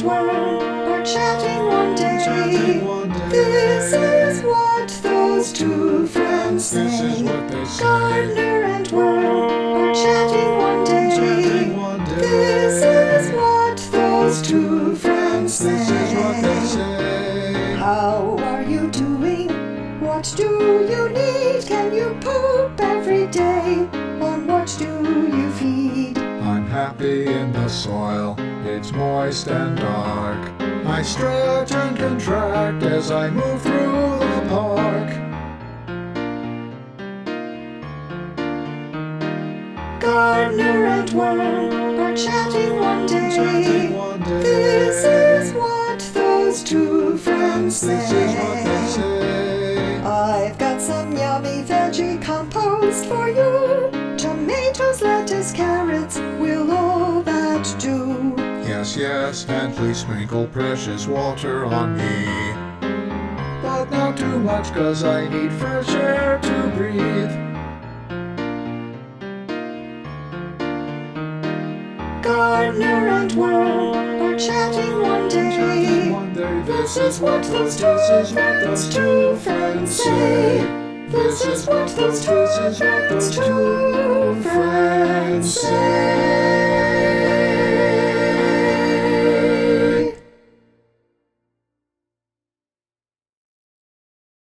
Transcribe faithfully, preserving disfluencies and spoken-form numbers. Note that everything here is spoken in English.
Worm are chatting one day. This is what those two friends say. Gardener and Worm are chatting one day. This is what those two friends say. How are you doing? What do you need? Can you poop every day? On what do you feed? I'm happy in the soil, it's moist and dark. I stretch and contract as I move through the park. Gardener and Worm are chatting one day. This is what those two friends say. I've got some yummy veggie compost for you. Tomatoes, lettuce, carrots, will all that do? Yes, yes, and please sprinkle precious water on me. But not too much, cause I need fresh air to breathe. Gardener and Worm are chatting one day. This is what those two friends, two friends say. This is what those two friends, two friends say.